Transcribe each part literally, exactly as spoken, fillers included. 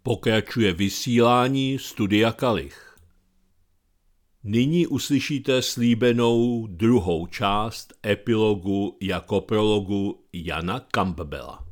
Pokračuje vysílání Studia Kalich. Nyní uslyšíte slíbenou druhou část epilogu jako prologu Jana Campbella.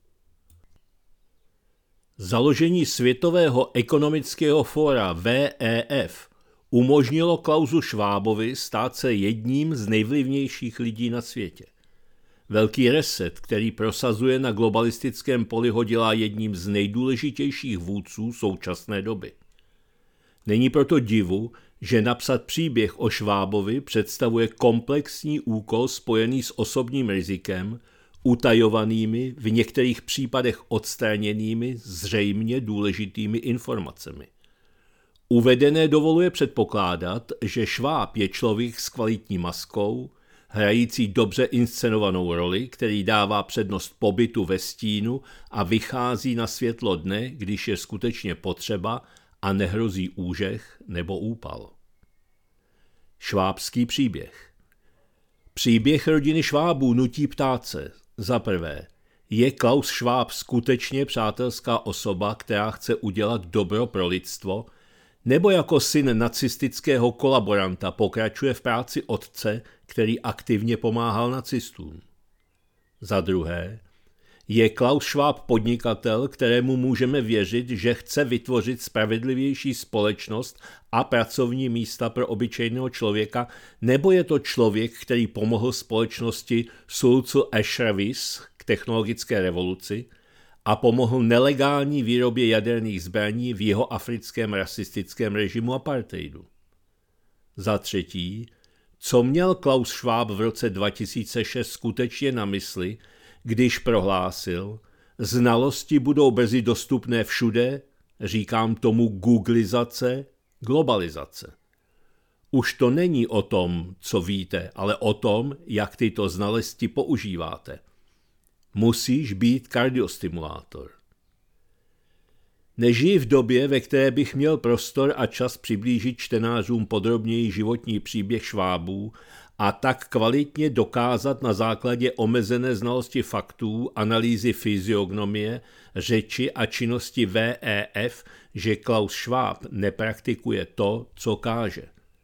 Založení Světového ekonomického fóra W E F umožnilo Klausu Schwabovi stát se jedním z nejvlivnějších lidí na světě. Velký reset, který prosazuje na globalistickém poli, ho dělá jedním z nejdůležitějších vůdců současné doby. Není proto divu, že napsat příběh o Schwabovi představuje komplexní úkol spojený s osobním rizikem, utajovanými, v některých případech odstraněnými, zřejmě důležitými informacemi. Uvedené dovoluje předpokládat, že Schwab je člověk s kvalitní maskou, hrající dobře inscenovanou roli, který dává přednost pobytu ve stínu a vychází na světlo dne, když je skutečně potřeba a nehrozí úžeh nebo úpal. Schwabský příběh. Příběh rodiny Schwabů nutí ptát se, za prvé, je Klaus Schwab skutečně přátelská osoba, která chce udělat dobro pro lidstvo, nebo jako syn nacistického kolaboranta pokračuje v práci otce, který aktivně pomáhal nacistům? Za druhé, je Klaus Schwab podnikatel, kterému můžeme věřit, že chce vytvořit spravedlivější společnost a pracovní místa pro obyčejného člověka, nebo je to člověk, který pomohl společnosti Sulzer Service k technologické revoluci a pomohl nelegální výrobě jaderných zbraní v jeho africkém rasistickém režimu apartheidu? Za třetí, co měl Klaus Schwab v roce dva tisíce šest skutečně na mysli, když prohlásil, znalosti budou brzy dostupné všude, říkám tomu googlizace, globalizace. Už to není o tom, co víte, ale o tom, jak tyto znalosti používáte. Musíš být kardiostimulátor. Nežiji v době, ve které bych měl prostor a čas přiblížit čtenářům podrobněji životní příběh Schwabů a tak kvalitně dokázat na základě omezené znalosti faktů, analýzy fyziognomie, řeči a činnosti W E F, že Klaus Schwab nepraktikuje to, co káže.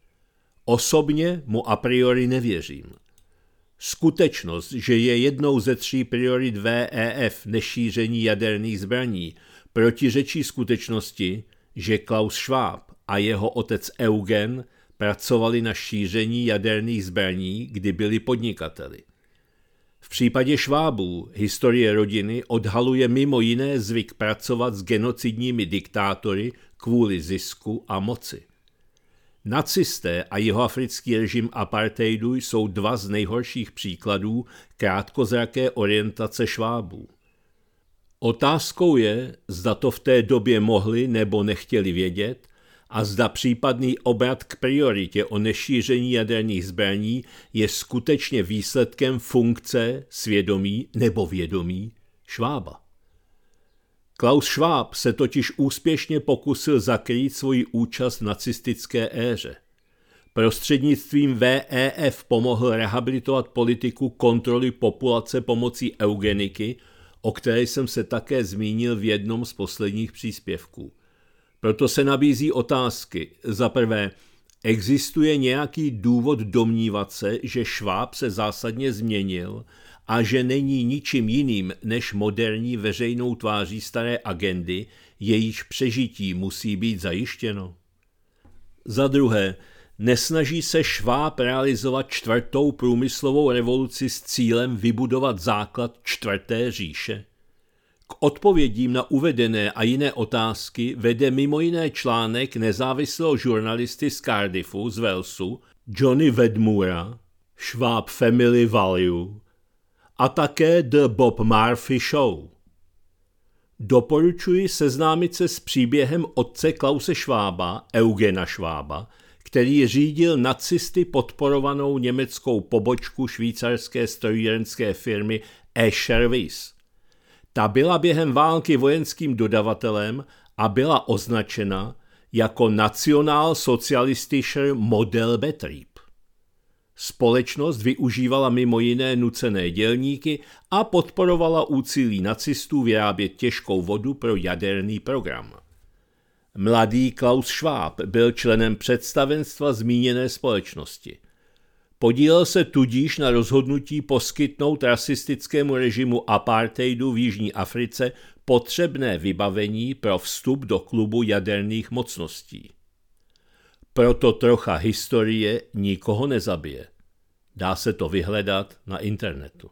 Osobně mu a priori nevěřím. Skutečnost, že je jednou ze tří priorit W E F nešíření jaderných zbraní, protiřečí skutečnosti, že Klaus Schwab a jeho otec Eugen pracovali na šíření jaderných zbraní, kdy byli podnikateli. V případě Schwabů historie rodiny odhaluje mimo jiné zvyk pracovat s genocidními diktátory kvůli zisku a moci. Nacisté a jihoafrický režim apartheidu jsou dva z nejhorších příkladů krátkozraké orientace Schwabů. Otázkou je, zda to v té době mohli nebo nechtěli vědět a zda případný obrat k prioritě o nešíření jaderných zbraní je skutečně výsledkem funkce, svědomí nebo vědomí Schwaba. Klaus Schwab se totiž úspěšně pokusil zakrýt svoji účast v nacistické éře. Prostřednictvím W E F pomohl rehabilitovat politiku kontroly populace pomocí eugeniky, o které jsem se také zmínil v jednom z posledních příspěvků. Proto se nabízí otázky. Za prvé, existuje nějaký důvod domnívat se, že Schwab se zásadně změnil a že není ničím jiným než moderní veřejnou tváří staré agendy, jejíž přežití musí být zajištěno? Za druhé, nesnaží se Schwab realizovat čtvrtou průmyslovou revoluci s cílem vybudovat základ čtvrté říše? K odpovědím na uvedené a jiné otázky vede mimo jiné článek nezávislého žurnalisty z Cardiffu z Walesu Johnny Wedmura, Schwab Family Value, a také The Bob Murphy Show. Doporučuji seznámit se s příběhem otce Klause Schwaba, Eugena Schwaba, který řídil nacisty podporovanou německou pobočku švýcarské strojírenské firmy E-Service. Ta byla během války vojenským dodavatelem a byla označena jako nacionálsocialistischer Modellbetrieb. Společnost využívala mimo jiné nucené dělníky a podporovala úsilí nacistů vyrábět těžkou vodu pro jaderný program. Mladý Klaus Schwab byl členem představenstva zmíněné společnosti. Podílel se tudíž na rozhodnutí poskytnout rasistickému režimu apartheidu v Jižní Africe potřebné vybavení pro vstup do klubu jaderných mocností. Proto trocha historie nikoho nezabije. Dá se to vyhledat na internetu.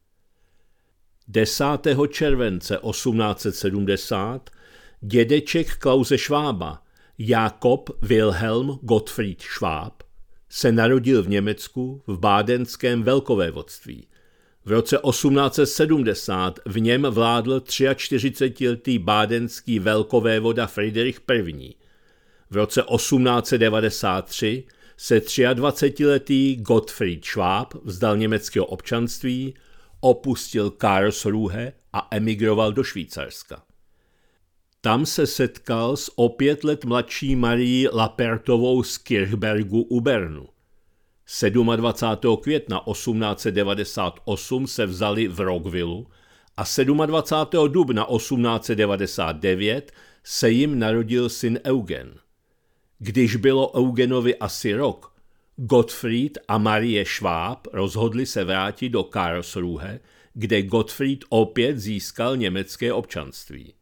desátého července osmnáct set sedmdesát dědeček Klause Schwaba, Jakob Wilhelm Gottfried Schwab, se narodil v Německu v bádenském velkovévodství. V roce osmnáct set sedmdesát v něm vládl čtyřicetiletý bádenský velkovévoda Friedrich I. V roce osmnáct set devadesát tři se dvacetiletý Gottfried Schwab vzdal německého občanství, opustil Karlsruhe a emigroval do Švýcarska. Tam se setkal s o pět let mladší Marií Lapertovou z Kirchbergu u Bernu. dvacátého sedmého května osmnáct set devadesát osm se vzali v Rockvillu a dvacátého sedmého dubna osmnáct set devadesát devět se jim narodil syn Eugen. Když bylo Eugenovi asi rok, Gottfried a Marie Schwab rozhodli se vrátit do Karlsruhe, kde Gottfried opět získal německé občanství.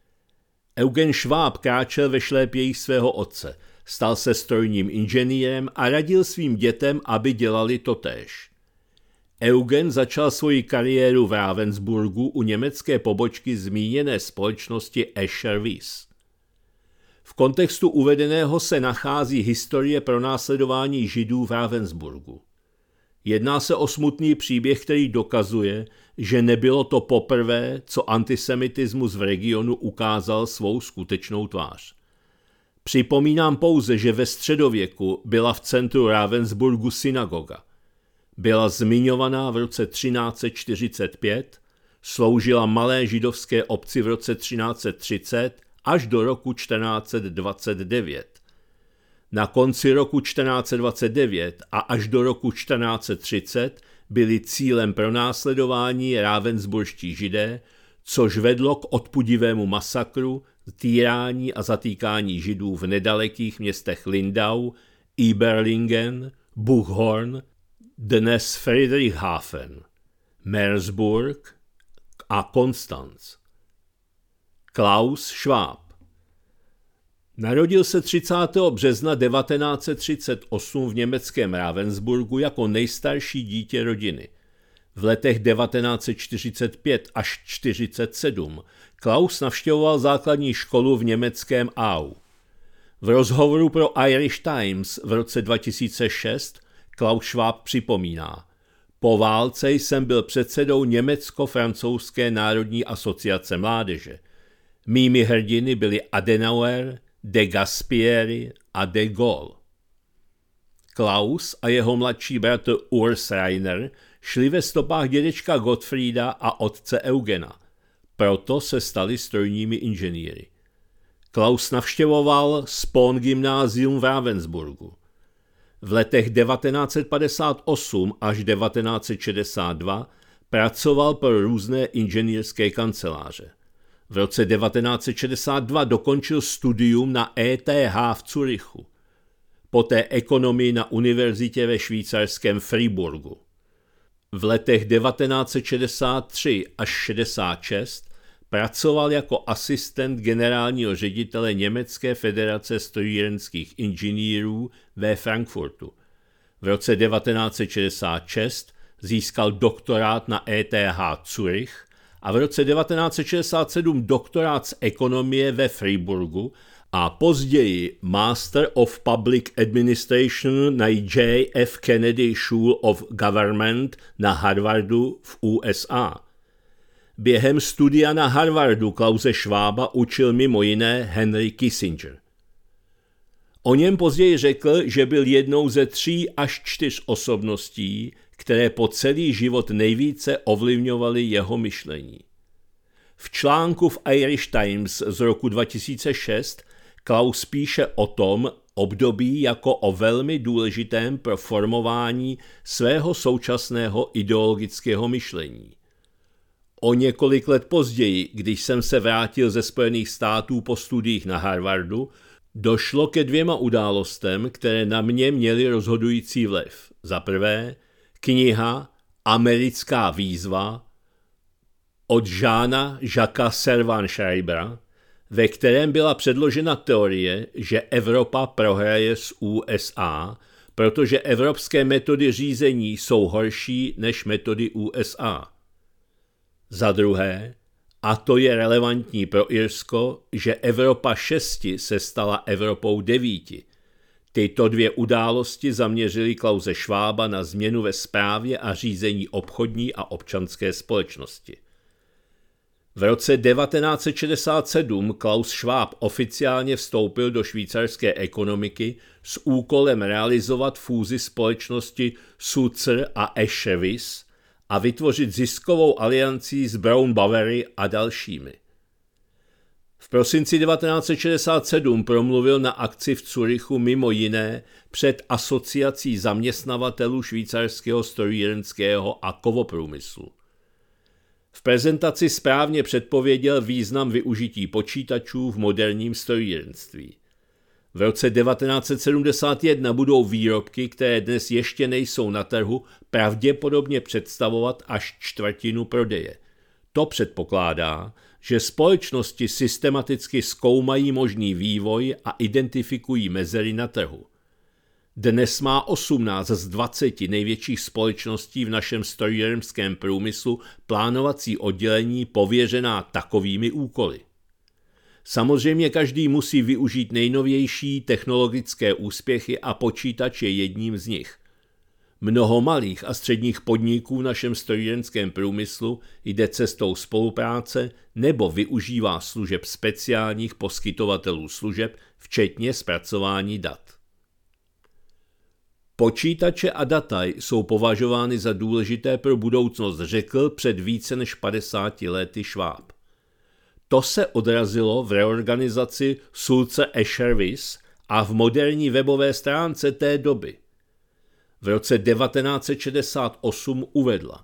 Eugen Schwab kráčel ve šlépějích svého otce, stal se strojním inženýrem a radil svým dětem, aby dělali totéž. Eugen začal svoji kariéru v Ravensburgu u německé pobočky zmíněné společnosti Escher Wyss. V kontextu uvedeného se nachází historie pronásledování Židů v Ravensburgu. Jedná se o smutný příběh, který dokazuje, že nebylo to poprvé, co antisemitismus v regionu ukázal svou skutečnou tvář. Připomínám pouze, že ve středověku byla v centru Ravensburgu synagoga. Byla zmiňovaná v roce třináct set čtyřicet pět, sloužila malé židovské obci v roce třináct set třicet až do roku čtrnáct set dvacet devět. Na konci roku čtrnáct set dvacet devět a až do roku čtrnáct set třicet byli cílem pronásledování ravensburští židé, což vedlo k odpudivému masakru, týrání a zatýkání židů v nedalekých městech Lindau, Iberlingen, Buchhorn, dnes Friedrichshafen, Meersburg a Konstanz. Klaus Schwab narodil se třicátého března devatenáct set třicet osm v německém Ravensburgu jako nejstarší dítě rodiny. V letech devatenáct set čtyřicet pět až čtyřicet sedm Klaus navštěvoval základní školu v německém Au. V rozhovoru pro Irish Times v roce dva tisíce šest Klaus Schwab připomíná: po válce jsem byl předsedou Německo-francouzské národní asociace mládeže. Mými hrdiny byli Adenauer, de Gasperi a de Gaulle. Klaus a jeho mladší bratr Urs Rainer šli ve stopách dědečka Gottfrieda a otce Eugena. Proto se stali strojními inženýry. Klaus navštěvoval Spon gymnázium v Ravensburgu. V letech devatenáct set padesát osm až devatenáct set šedesát dva pracoval pro různé inženýrské kanceláře. V roce devatenáct set šedesát dva dokončil studium na E T H v Curychu, poté ekonomii na univerzitě ve švýcarském Freiburgu. V letech devatenáct set šedesát tři až šedesát šest pracoval jako asistent generálního ředitele Německé federace strojírenských inženýrů ve Frankfurtu. V roce devatenáct set šedesát šest získal doktorát na E T H Zurich a v roce devatenáct set šedesát sedm doktorát z ekonomie ve Freiburgu a později Master of Public Administration na J F Kennedy School of Government na Harvardu v U S A. Během studia na Harvardu Klause Schwaba učil mimo jiné Henry Kissinger. O něm později řekl, že byl jednou ze tří až čtyř osobností, které po celý život nejvíce ovlivňovaly jeho myšlení. V článku v Irish Times z roku dva tisíce šest Klaus píše o tom, období jako o velmi důležitém pro formování svého současného ideologického myšlení. O několik let později, když jsem se vrátil ze Spojených států po studiích na Harvardu, došlo ke dvěma událostem, které na mě měly rozhodující vliv. Za prvé, kniha Americká výzva od Jeana Jacquesa Servan-Schreibera, ve kterém byla předložena teorie, že Evropa prohraje s U S A, protože evropské metody řízení jsou horší než metody U S A. Za druhé, a to je relevantní pro Irsko, že Evropa šesti se stala Evropou devíti. Tyto dvě události zaměřily Klause Schwaba na změnu ve správě a řízení obchodní a občanské společnosti. V roce devatenáct set šedesát sedm Klaus Schwab oficiálně vstoupil do švýcarské ekonomiky s úkolem realizovat fúzi společnosti Sulzer a Escher-Wyss a vytvořit ziskovou alianci s Brown Boveri a dalšími. V prosinci devatenáct set šedesát sedm promluvil na akci v Curychu mimo jiné před asociací zaměstnavatelů švýcarského strojírenského a kovoprůmyslu. V prezentaci správně předpověděl význam využití počítačů v moderním strojírenství. V roce devatenáct set sedmdesát jedna budou výrobky, které dnes ještě nejsou na trhu, pravděpodobně představovat až čtvrtinu prodeje. To předpokládá, že společnosti systematicky zkoumají možný vývoj a identifikují mezery na trhu. Dnes má osmnáct z dvaceti největších společností v našem strojírenském průmyslu plánovací oddělení pověřená takovými úkoly. Samozřejmě každý musí využít nejnovější technologické úspěchy a počítač je jedním z nich. Mnoho malých a středních podniků v našem strojírenském průmyslu jde cestou spolupráce nebo využívá služeb speciálních poskytovatelů služeb, včetně zpracování dat. Počítače a data jsou považovány za důležité pro budoucnost, řekl před více než padesáti lety Schwab. To se odrazilo v reorganizaci Sulzer Escher-Wyss a v moderní webové stránce té doby. V roce devatenáct set šedesát osm uvedla: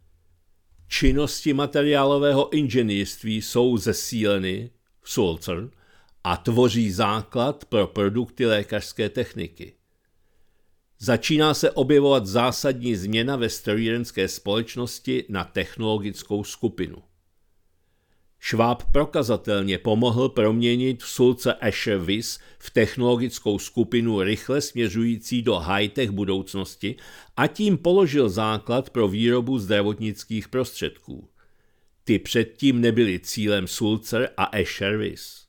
činnosti materiálového inženýrství jsou zesíleny v Sulzer a tvoří základ pro produkty lékařské techniky. Začíná se objevovat zásadní změna ve strojírenské společnosti na technologickou skupinu. Schwab prokazatelně pomohl proměnit Sulzer Escher-Wyss v technologickou skupinu rychle směřující do high-tech budoucnosti a tím položil základ pro výrobu zdravotnických prostředků. Ty předtím nebyly cílem Sulzer a Escher-Wyss.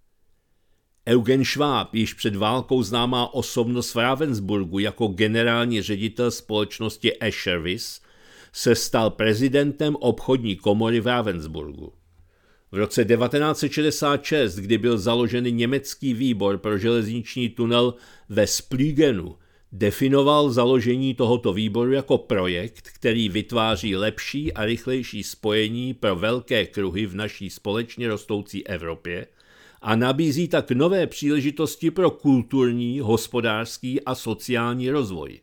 Eugen Schwab, již před válkou známá osobnost v Ravensburgu jako generální ředitel společnosti Escher-Wyss, se stal prezidentem obchodní komory v Ravensburgu. V roce devatenáct set šedesát šest, kdy byl založený německý výbor pro železniční tunel ve Splügenu, definoval založení tohoto výboru jako projekt, který vytváří lepší a rychlejší spojení pro velké kruhy v naší společně rostoucí Evropě a nabízí tak nové příležitosti pro kulturní, hospodářský a sociální rozvoj.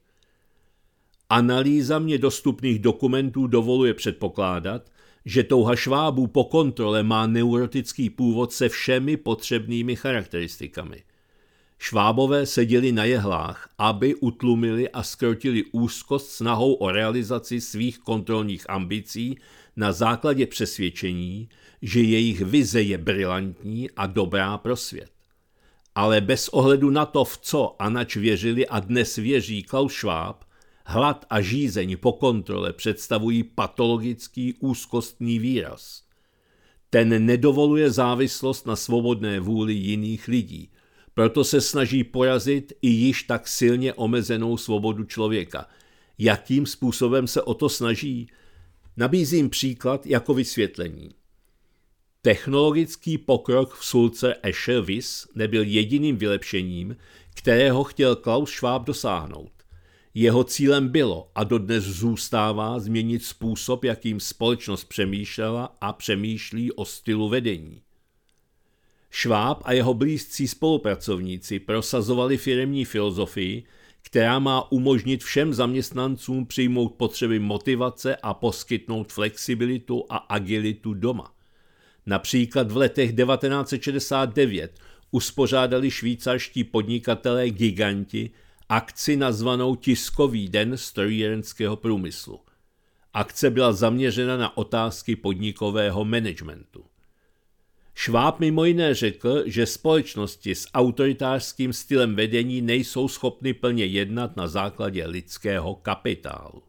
Analýza mně dostupných dokumentů dovoluje předpokládat, že touha Schwabů po kontrole má neurotický původ se všemi potřebnými charakteristikami. Schwabové seděli na jehlách, aby utlumili a zkrotili úzkost snahou o realizaci svých kontrolních ambicí na základě přesvědčení, že jejich vize je brilantní a dobrá pro svět. Ale bez ohledu na to, v co a nač věřili a dnes věří Klaus Schwab, hlad a žízeň po kontrole představují patologický úzkostný výraz. Ten nedovoluje závislost na svobodné vůli jiných lidí, proto se snaží porazit i již tak silně omezenou svobodu člověka. Jakým způsobem se o to snaží? Nabízím příklad jako vysvětlení. Technologický pokrok v Sulzer Escher-Wyss nebyl jediným vylepšením, kterého chtěl Klaus Schwab dosáhnout. Jeho cílem bylo a dodnes zůstává změnit způsob, jakým společnost přemýšlela a přemýšlí o stylu vedení. Schwab a jeho blízcí spolupracovníci prosazovali firemní filozofii, která má umožnit všem zaměstnancům přijmout potřeby motivace a poskytnout flexibilitu a agilitu doma. Například v letech devatenáct set šedesát devět uspořádali švýcarští podnikatelé giganti akci nazvanou Tiskový den strojírenského průmyslu. Akce byla zaměřena na otázky podnikového managementu. Schwab mimo jiné řekl, že společnosti s autoritářským stylem vedení nejsou schopny plně jednat na základě lidského kapitálu.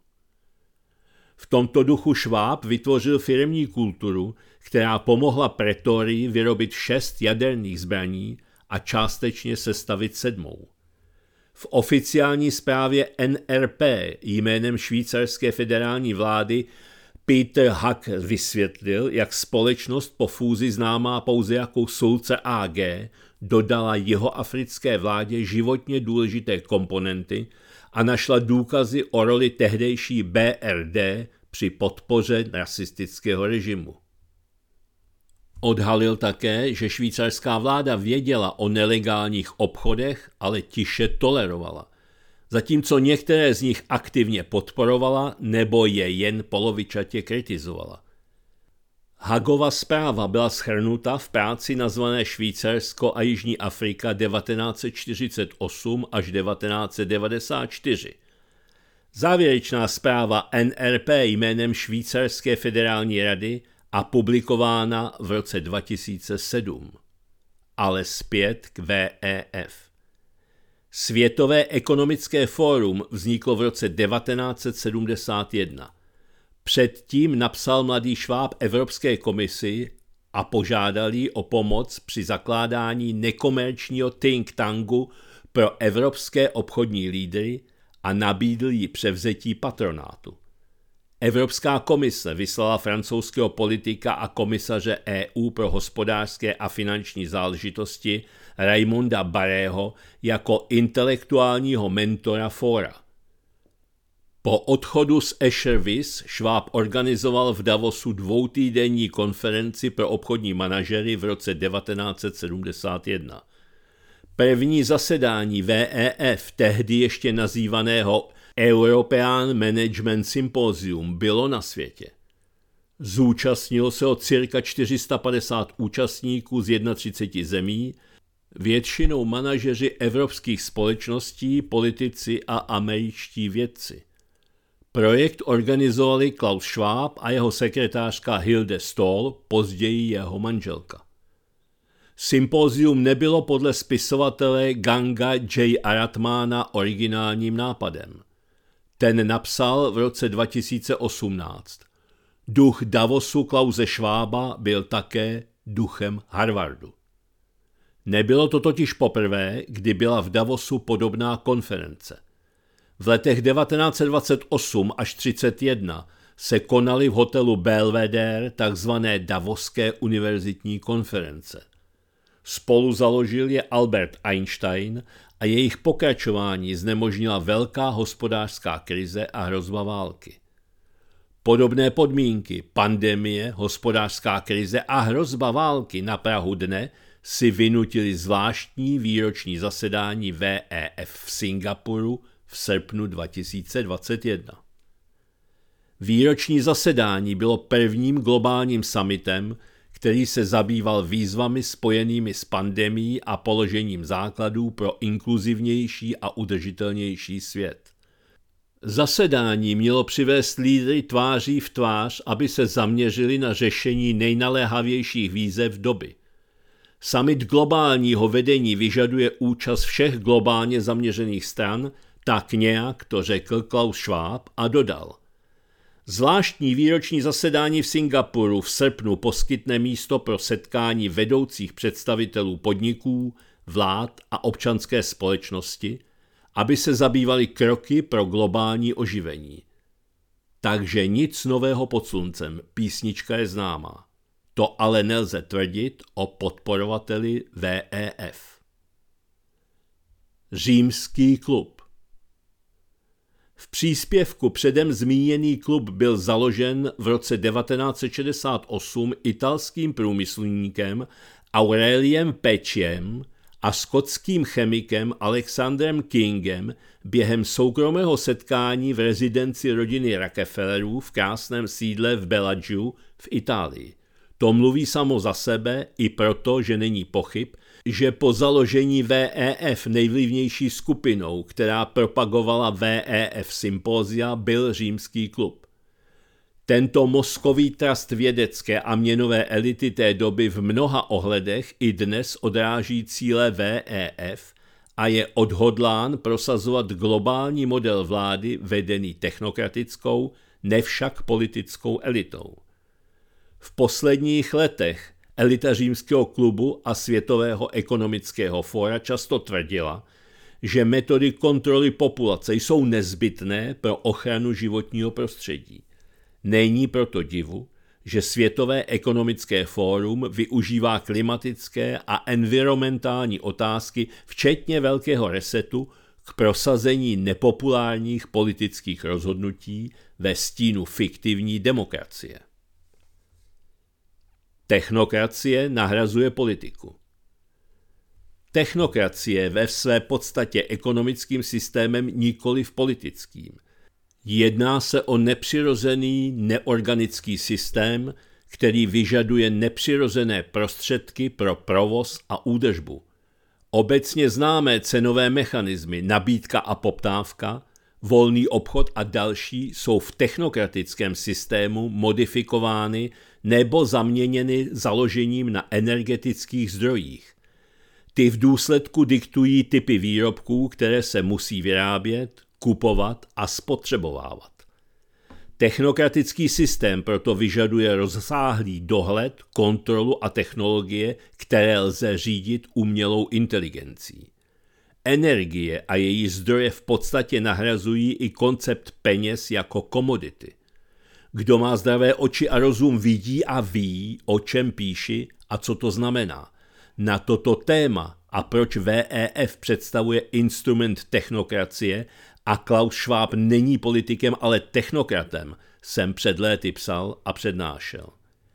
V tomto duchu Schwab vytvořil firemní kulturu, která pomohla Pretorii vyrobit šest jaderných zbraní a částečně sestavit sedmou. V oficiální zprávě N R P jménem švýcarské federální vlády Peter Hack vysvětlil, jak společnost po fúzi známá pouze jako Sulzer A G dodala jihoafrické vládě životně důležité komponenty a našla důkazy o roli tehdejší B R D při podpoře rasistického režimu. Odhalil také, že švýcarská vláda věděla o nelegálních obchodech, ale tiše tolerovala, zatímco některé z nich aktivně podporovala nebo je jen polovičatě kritizovala. Haggova zpráva byla shrnuta v práci nazvané Švýcarsko a Jižní Afrika devatenáct set čtyřicet osm až devatenáct set devadesát čtyři. Závěrečná zpráva N R P jménem Švýcarské federální rady a publikována v roce dva tisíce sedm. Ale zpět k V E F. Světové ekonomické fórum vzniklo v roce devatenáct set sedmdesát jedna. Předtím napsal mladý Schwab Evropské komisi a požádal ji o pomoc při zakládání nekomerčního think tanku pro evropské obchodní lídry a nabídl jí převzetí patronátu. Evropská komise vyslala francouzského politika a komisaře E U pro hospodářské a finanční záležitosti Raimonda Barrého jako intelektuálního mentora fóra. Po odchodu z Eschervis Schwab organizoval v Davosu dvoutýdenní konferenci pro obchodní manažery v roce devatenáct set sedmdesát jedna. První zasedání V E F, tehdy ještě nazývaného European Management Symposium, bylo na světě. Zúčastnilo se o cirka čtyři sta padesát účastníků z třicet jedna zemí, většinou manažeři evropských společností, politici a američtí vědci. Projekt organizovali Klaus Schwab a jeho sekretářka Hilde Stoll, později jeho manželka. Sympózium nebylo podle spisovatele Ganga J. Aratmana originálním nápadem. Ten napsal v roce dva tisíce osmnáct. Duch Davosu Klause Schwaba byl také duchem Harvardu. Nebylo to totiž poprvé, kdy byla v Davosu podobná konference. V letech devatenáct set dvacet osm až třicet jedna se konaly v hotelu Belvedere takzvané Davoské univerzitní konference. Spolu založil je Albert Einstein a jejich pokračování znemožnila velká hospodářská krize a hrozba války. Podobné podmínky, pandemie, hospodářská krize a hrozba války na prahu dne si vynutili zvláštní výroční zasedání V E F v Singapuru v srpnu dva tisíce dvacet jedna. Výroční zasedání bylo prvním globálním summitem, který se zabýval výzvami spojenými s pandemií a položením základů pro inkluzivnější a udržitelnější svět. Zasedání mělo přivést lídry tváří v tvář, aby se zaměřili na řešení nejnaléhavějších výzev doby. Summit globálního vedení vyžaduje účast všech globálně zaměřených stran, tak nějak to řekl Klaus Schwab a dodal. Zvláštní výroční zasedání v Singapuru v srpnu poskytne místo pro setkání vedoucích představitelů podniků, vlád a občanské společnosti, aby se zabývali kroky pro globální oživení. Takže nic nového pod sluncem, písnička je známá. To ale nelze tvrdit o podporovateli V E F. Římský klub. V příspěvku předem zmíněný klub byl založen v roce devatenáct set šedesát osm italským průmyslníkem Aureliem Pečem a skotským chemikem Alexandrem Kingem během soukromého setkání v rezidenci rodiny Rockefellerů v krásném sídle v Bellagio v Itálii. To mluví samo za sebe i proto, že není pochyb, že po založení V E F nejvlivnější skupinou, která propagovala V E F sympózia, byl Římský klub. Tento mozkový trust vědecké a měnové elity té doby v mnoha ohledech i dnes odráží cíle V E F a je odhodlán prosazovat globální model vlády vedený technokratickou, nevšak politickou elitou. V posledních letech elita Římského klubu a Světového ekonomického fóra často tvrdila, že metody kontroly populace jsou nezbytné pro ochranu životního prostředí. Není proto divu, že Světové ekonomické fórum využívá klimatické a environmentální otázky, včetně velkého resetu, k prosazení nepopulárních politických rozhodnutí ve stínu fiktivní demokracie. Technokracie nahrazuje politiku. Technokracie ve své podstatě ekonomickým systémem, nikoliv politickým. Jedná se o nepřirozený, neorganický systém, který vyžaduje nepřirozené prostředky pro provoz a údržbu. Obecně známé cenové mechanismy, nabídka a poptávka, volný obchod a další jsou v technokratickém systému modifikovány nebo zaměněny založením na energetických zdrojích. Ty v důsledku diktují typy výrobků, které se musí vyrábět, kupovat a spotřebovávat. Technokratický systém proto vyžaduje rozsáhlý dohled, kontrolu a technologie, které lze řídit umělou inteligencí. Energie a její zdroje v podstatě nahrazují i koncept peněz jako komodity. Kdo má zdravé oči a rozum, vidí a ví, o čem píši a co to znamená. Na toto téma a proč V E F představuje instrument technokracie a Klaus Schwab není politikem, ale technokratem, jsem před léty psal a přednášel.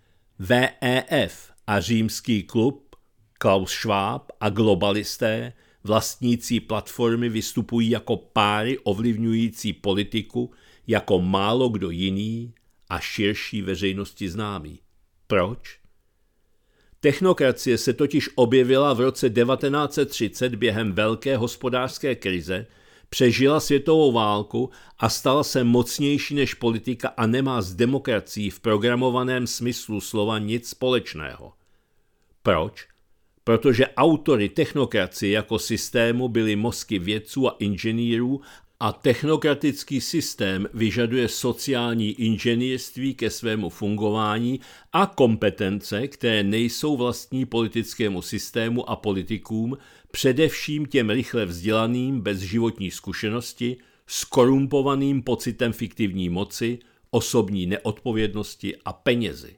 V E F a Římský klub, Klaus Schwab a globalisté, vlastnící platformy, vystupují jako páry ovlivňující politiku jako málo kdo jiný a širší veřejnosti známý. Proč? Technokracie se totiž objevila v roce devatenáct set třicet během velké hospodářské krize, přežila světovou válku a stala se mocnější než politika a nemá s demokracií v programovaném smyslu slova nic společného. Proč? Protože autory technokracie jako systému byly mozky vědců a inženýrů a technokratický systém vyžaduje sociální inženýrství ke svému fungování a kompetence, které nejsou vlastní politickému systému a politikům, především těm rychle vzdělaným bez životní zkušenosti, skorumpovaným pocitem fiktivní moci, osobní neodpovědnosti a penězi.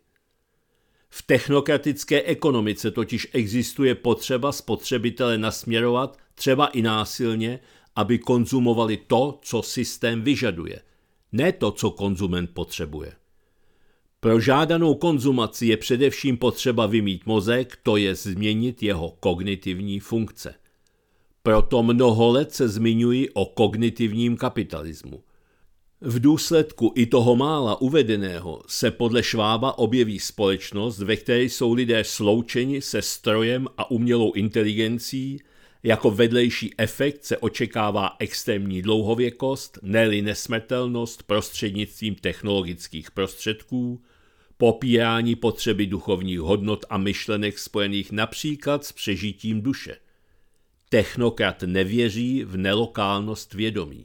V technokratické ekonomice totiž existuje potřeba spotřebitele nasměrovat, třeba i násilně, aby konzumovali to, co systém vyžaduje, ne to, co konzument potřebuje. Pro žádanou konzumaci je především potřeba vymýt mozek, to je změnit jeho kognitivní funkce. Proto mnoho let se zmiňuji o kognitivním kapitalismu. V důsledku i toho mála uvedeného se podle Schwaba objeví společnost, ve které jsou lidé sloučeni se strojem a umělou inteligencí. Jako vedlejší efekt se očekává extrémní dlouhověkost, ne-li nesmrtelnost prostřednictvím technologických prostředků, popírání potřeby duchovních hodnot a myšlenek spojených například s přežitím duše. Technokrat nevěří v nelokálnost vědomí.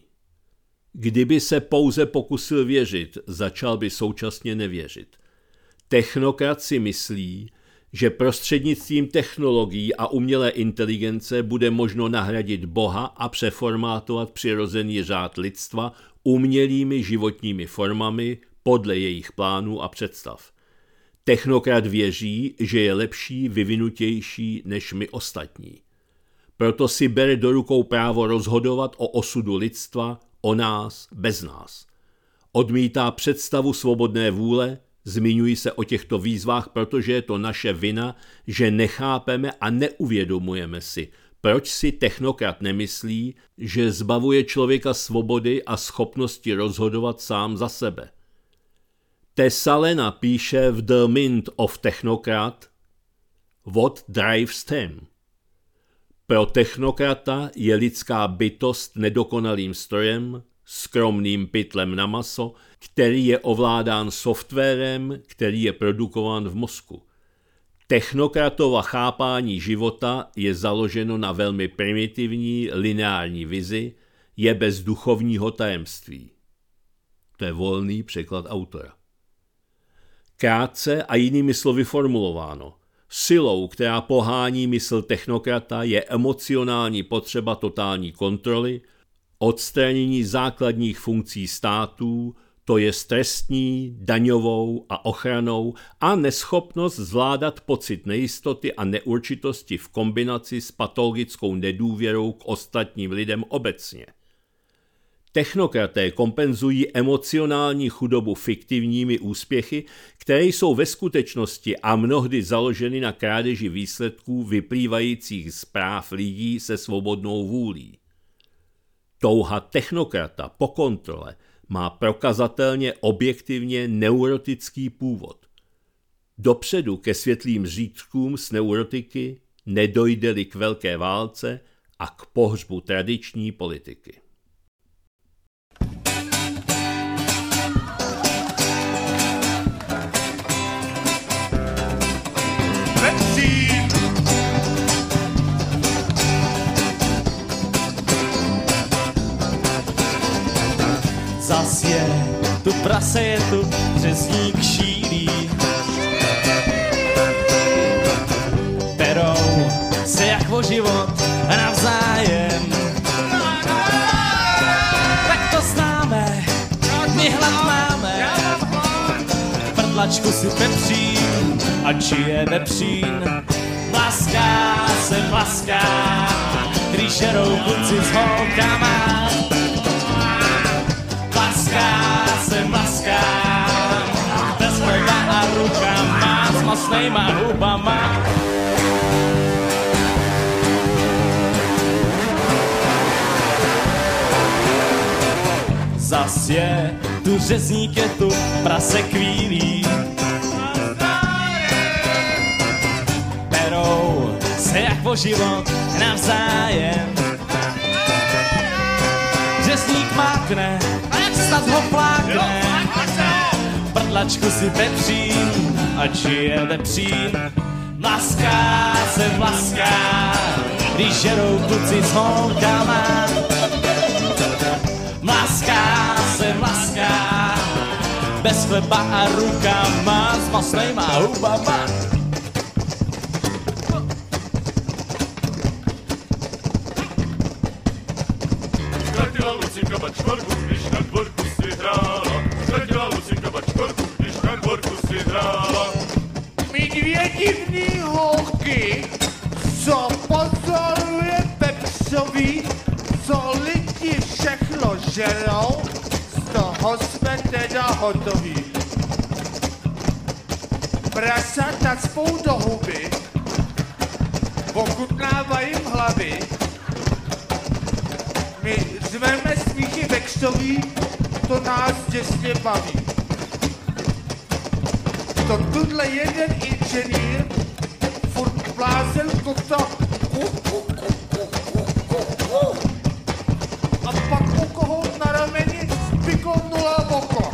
Kdyby se pouze pokusil věřit, začal by současně nevěřit. Technokrat si myslí, že prostřednictvím technologií a umělé inteligence bude možno nahradit Boha a přeformátovat přirozený řád lidstva umělými životními formami podle jejich plánů a představ. Technokrat věří, že je lepší, vyvinutější než my ostatní. Proto si bere do rukou právo rozhodovat o osudu lidstva, o nás, bez nás. Odmítá představu svobodné vůle, Zmiňuji se o těchto výzvách, protože je to naše vina, že nechápeme a neuvědomujeme si, proč si technokrat nemyslí, že zbavuje člověka svobody a schopnosti rozhodovat sám za sebe. Tesalena píše v The Mint of Technocrat: What drives them? Pro technokrata je lidská bytost nedokonalým strojem, skromným pytlem na maso, který je ovládán softwarem, který je produkován v mozku. Technokratova chápání života je založeno na velmi primitivní lineární vizi, je bez duchovního tajemství. To je volný překlad autora. Krátce a jinými slovy formulováno, silou, která pohání mysl technokrata, je emocionální potřeba totální kontroly, odstranění základních funkcí států, to je trestní, daňovou a ochranou, a neschopnost zvládat pocit nejistoty a neurčitosti v kombinaci s patologickou nedůvěrou k ostatním lidem obecně. Technokraté kompenzují emocionální chudobu fiktivními úspěchy, které jsou ve skutečnosti a mnohdy založeny na krádeži výsledků vyplývajících z práv lidí se svobodnou vůlí. Touha technokrata po kontrole má prokazatelně objektivně neurotický původ. Dopředu ke světlým zítřkům s neurotiky nedojde-li k velké válce a k pohřbu tradiční politiky. Zas je tu prase, je tu řezník šílí, perou se jak o život navzájem. Tak to známe, my hlad máme, prdlačku si pepřín, a či je vepřín. Mlaská se mlaská, když žerou kluci s holkama. Mlaská se mlaská, bez chleba a rukama, s masnejma hubama. Zas je tu řezník, je tu prase kvílí, perou se jak o život navzájem. Řezník mákne, snad ho plákne, prdlačku si pepřín, ač je vepřín. Mlaská se mlaská, když žerou kluci s holkama. Mlaská se mlaská, bez chleba a rukama, s masnejma hubama. Ztratila Lucinka bačkorku, když na dvorku si hrála. Ztratila Lucinka bačkorku, když na dvorku si hrála. My dvě divný holky, co pozoruje Pepsovi, co lidi všechno žerou, z toho jsme teda hotoví. Prasata spou do huby, ochutnávají hlavy. My zveme smíchy Pepsovi, to nás děsně baví. To tuhle jeden inženýr furt blázel kokta a pak u koho na rameni vykonula oko.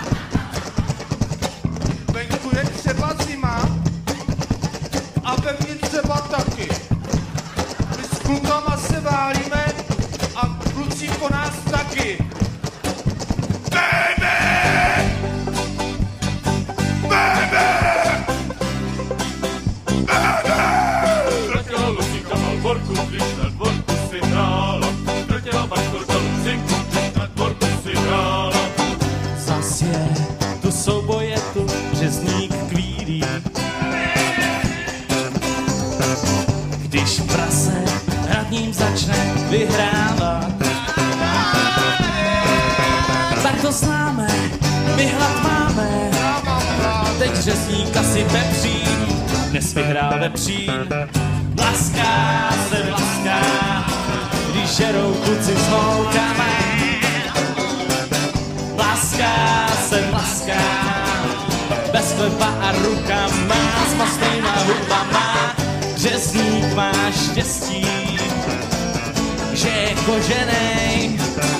Venku je třeba zima a ve mně třeba taky. My s klukama se válíme a kluci po nás taky. Když na dvorku si hrála, ztratila bačkorka Lucinku, když na dvorku si hrála. Zas je tu souboj, je tu řezník kvílí, když prase nad ním začne vyhrávat. Tak to známe, my hlad máme, řezníka si pepřím, dnes vyhrál vepřín. Laská se laská, když žerou kluci s holkama. Laská se laská, bez chleba a rukama, s mastnýma hubama. Řezník má štěstí, že je koženej,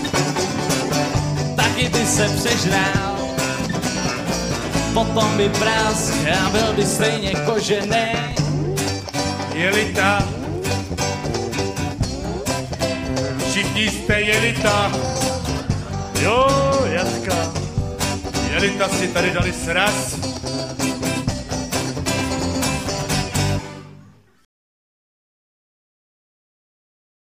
taky by se přežral, potom by prask a byl by stejně koženej. Jelita, všichni jste jelita. Jo, Jatka, jelita si tady dali sraz,